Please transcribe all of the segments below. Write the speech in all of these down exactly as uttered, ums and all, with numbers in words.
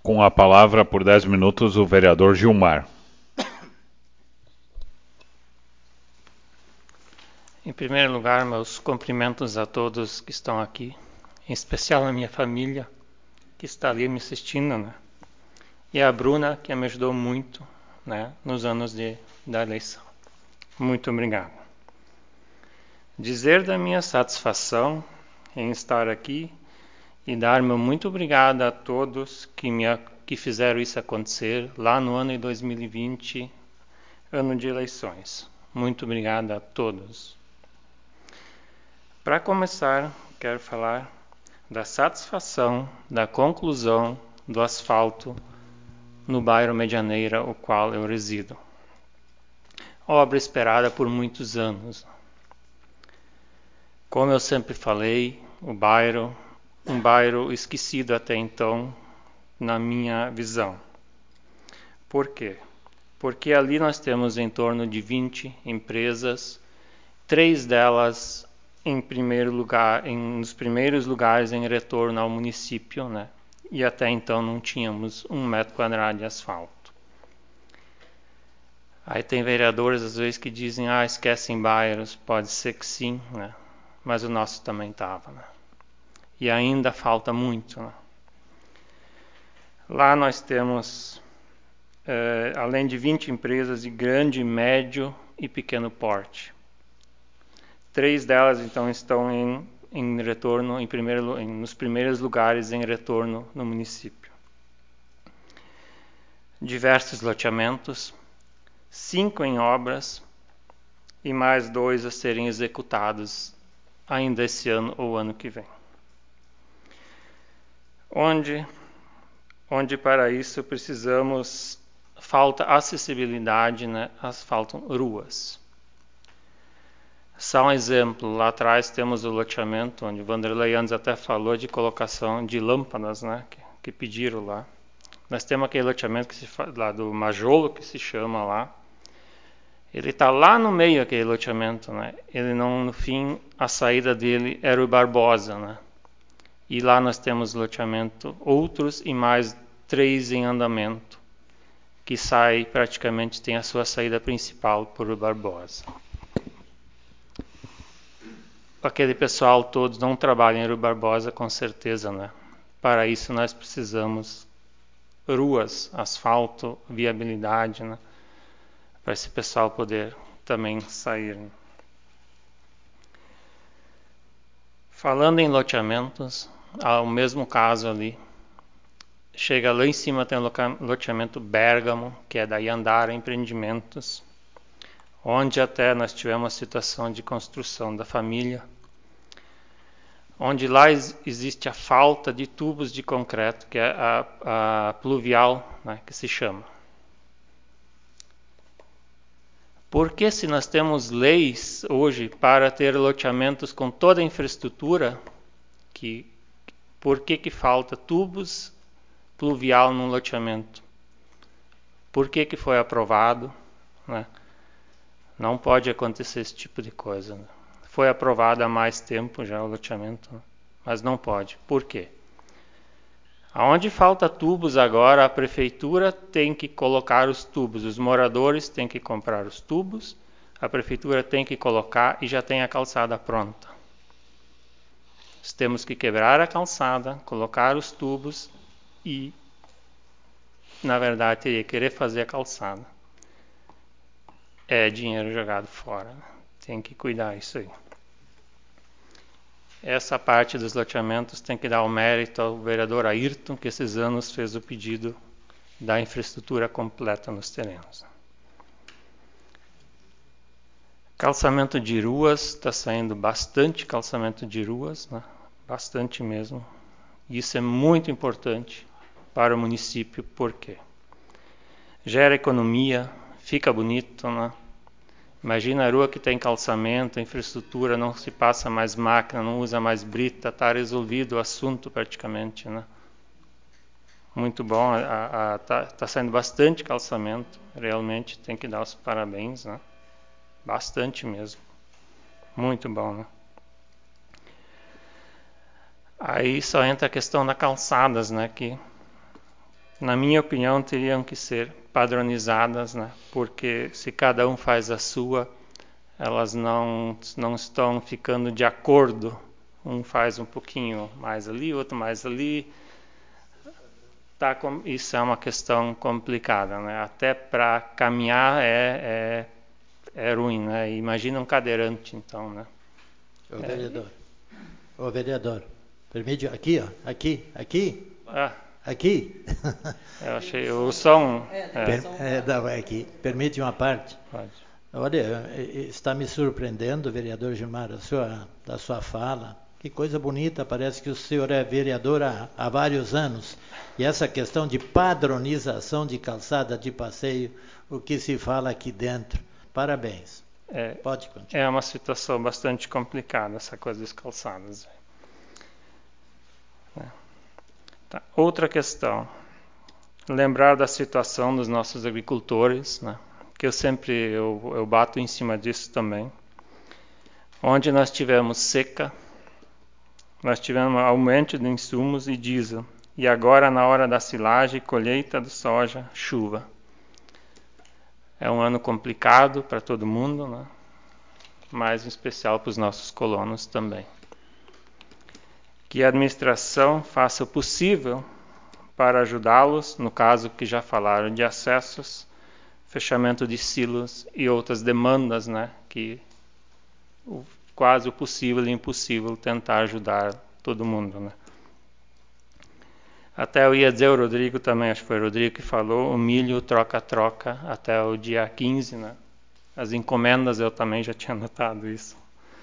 Com a palavra por dez minutos o vereador Gilmar. Em primeiro lugar, meus cumprimentos a todos que estão aqui, em especial a minha família, que está ali me assistindo, né? E a Bruna, que me ajudou muito, né, nos anos de, da eleição. Muito obrigado. Dizer da minha satisfação em estar aqui e dar meu muito obrigado a todos que, me, que fizeram isso acontecer lá no ano de dois mil e vinte, ano de eleições. Muito obrigado a todos. Para começar, quero falar da satisfação da conclusão do asfalto no bairro Medianeira, o qual eu resido. Obra esperada por muitos anos. Como eu sempre falei, o bairro, um bairro esquecido até então, na minha visão. Por quê? Porque ali nós temos em torno de vinte empresas, três delas em primeiro lugar, em, nos primeiros lugares em retorno ao município, né? E até então não tínhamos um metro quadrado de asfalto. Aí tem vereadores às vezes que dizem, ah, esquecem bairros, pode ser que sim, né? Mas o nosso também estava, né? E ainda falta muito, né? Lá nós temos, eh, além de vinte empresas de grande, médio e pequeno porte. Três delas, então, estão em, em retorno, em primeiro, em, nos primeiros lugares em retorno no município. Diversos loteamentos, cinco em obras e mais dois a serem executados ainda esse ano ou ano que vem. Onde, onde para isso precisamos, falta acessibilidade, né? Faltam ruas. Só um exemplo, lá atrás temos o loteamento, onde o Vanderlei antes até falou de colocação de lâmpadas, né, que, que pediram lá. Nós temos aquele loteamento que se lá do Majolo, que se chama lá. Ele está lá no meio, aquele loteamento, né? Ele não, no fim, a saída dele era o Barbosa, né? E lá nós temos loteamento, outros e mais três em andamento, que sai praticamente, tem a sua saída principal por o Barbosa. Aquele pessoal todos não trabalha em Rui Barbosa, com certeza, né? Para isso nós precisamos ruas, asfalto, viabilidade, né? Para esse pessoal poder também sair. Né? Falando em loteamentos, há o mesmo caso ali. Chega lá em cima, tem o loteamento Bergamo, que é da Yandara Empreendimentos, onde até nós tivemos a situação de construção da família, onde lá existe a falta de tubos de concreto, que é a, a pluvial, né, que se chama. Porque se nós temos leis hoje para ter loteamentos com toda a infraestrutura, que, por que que falta tubos pluvial no loteamento? Por que que foi aprovado? Né? Não pode acontecer esse tipo de coisa. Né? Foi aprovado há mais tempo já o loteamento, né? Mas não pode. Por quê? Aonde falta tubos agora, a prefeitura tem que colocar os tubos, os moradores têm que comprar os tubos, a prefeitura tem que colocar e já tem a calçada pronta. Nós temos que quebrar a calçada, colocar os tubos e, na verdade, teria que refazer a calçada. É dinheiro jogado fora, né? Tem que cuidar disso aí. Essa parte dos loteamentos tem que dar o mérito ao vereador Ayrton, que esses anos fez o pedido da infraestrutura completa nos terrenos. Calçamento de ruas, está saindo bastante calçamento de ruas, né? Bastante mesmo. Isso é muito importante para o município, porque gera economia, fica bonito, né? Imagina a rua que tem calçamento, infraestrutura, não se passa mais máquina, não usa mais brita, está resolvido o assunto praticamente, né? Muito bom, está tá saindo bastante calçamento, realmente tem que dar os parabéns, né? Bastante mesmo, muito bom, né? Aí só entra a questão das calçadas, né? Que na minha opinião, teriam que ser padronizadas, né? Porque se cada um faz a sua, elas não, não estão ficando de acordo. Um faz um pouquinho mais ali, outro mais ali. Tá, isso é uma questão complicada, né? Até para caminhar é, é, é ruim, né? Imagina um cadeirante, então, né? Ô vereador, é... ô vereador, permite aqui, ó, aqui, aqui, ah. aqui. Eu achei o som. É, é. É, não, é aqui. Permite uma parte? Pode. Olha, está me surpreendendo, vereador Gilmar, a sua, da sua fala. Que coisa bonita, parece que o senhor é vereador há, há vários anos. E essa questão de padronização de calçada de passeio, o que se fala aqui dentro. Parabéns. É, Pode continuar. É uma situação bastante complicada, essa coisa das calçadas. É. Tá. Outra questão. Lembrar da situação dos nossos agricultores, né? Que eu sempre eu, eu bato em cima disso também. Onde nós tivemos seca, nós tivemos aumento de insumos e diesel. E agora, na hora da silagem e colheita do soja, chuva. É um ano complicado para todo mundo, né? Mas em especial para os nossos colonos também. Que a administração faça o possível para ajudá-los, no caso que já falaram de acessos, fechamento de silos e outras demandas, né? Que o, quase o possível e impossível tentar ajudar todo mundo, né? Até eu ia dizer o Rodrigo também, acho que foi o Rodrigo que falou, o milho troca-troca até o dia quinze, né? As encomendas eu também já tinha notado isso.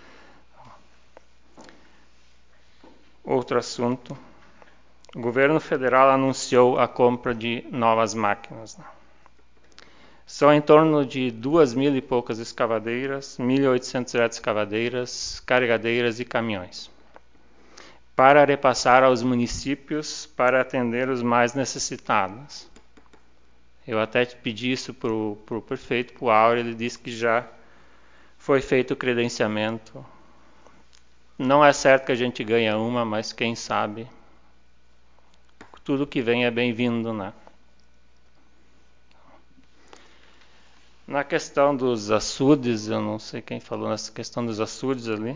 Outro assunto. O governo federal anunciou a compra de novas máquinas, né? São em torno de duas mil e poucas escavadeiras, mil e oitocentas escavadeiras, carregadeiras e caminhões, para repassar aos municípios para atender os mais necessitados. Eu até pedi isso para o prefeito, para o Áureo, ele disse que já foi feito o credenciamento. Não é certo que a gente ganha uma, mas quem sabe, tudo que vem é bem-vindo, né? Na questão dos açudes, eu não sei quem falou nessa questão dos açudes ali.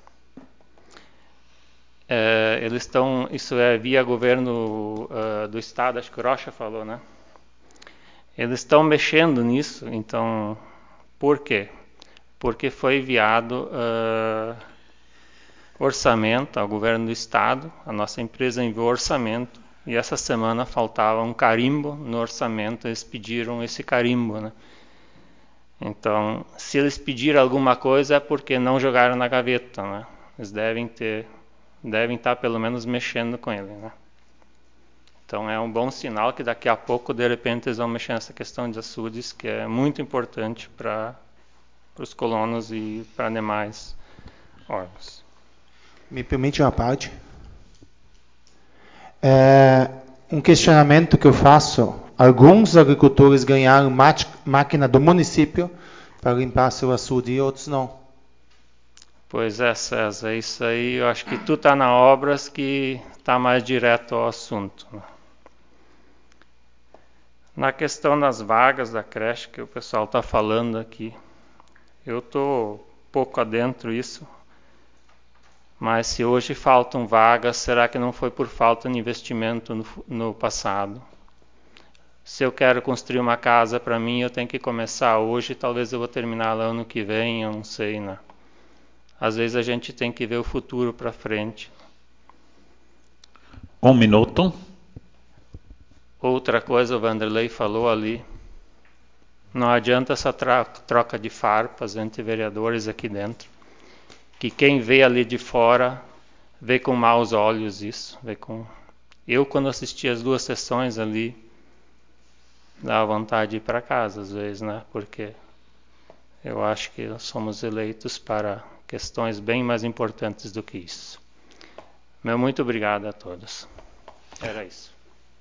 É, eles estão, isso é via governo uh, do estado, acho que o Rocha falou, né? Eles estão mexendo nisso, então, por quê? Porque foi enviado uh, orçamento ao governo do estado, a nossa empresa enviou orçamento, e essa semana faltava um carimbo no orçamento, eles pediram esse carimbo, né? Então, se eles pediram alguma coisa é porque não jogaram na gaveta, né? Eles devem ter, devem estar pelo menos mexendo com ele, né? Então é um bom sinal que daqui a pouco, de repente, eles vão mexer nessa questão de açudes, que é muito importante para os colonos e para demais órgãos. Me permite uma parte? É, um questionamento que eu faço. Alguns agricultores ganharam máquina do município para limpar seu açude e outros não. Pois é, César, isso aí eu acho que tu está na obras que está mais direto ao assunto, né? Na questão das vagas da creche que o pessoal está falando aqui, eu estou pouco adentro disso, mas se hoje faltam vagas, será que não foi por falta de investimento no, no passado? Se eu quero construir uma casa para mim, eu tenho que começar hoje, talvez eu vou terminar lá ano que vem, eu não sei, né? Às vezes a gente tem que ver o futuro para frente. Um minuto. Outra coisa, o Vanderlei falou ali, não adianta essa troca de farpas entre vereadores aqui dentro, que quem vê ali de fora vê com maus olhos isso. Vê com... Eu, quando assisti as duas sessões ali, dá vontade de ir para casa às vezes, né? Porque eu acho que nós somos eleitos para questões bem mais importantes do que isso. Meu muito obrigado a todos. Era isso.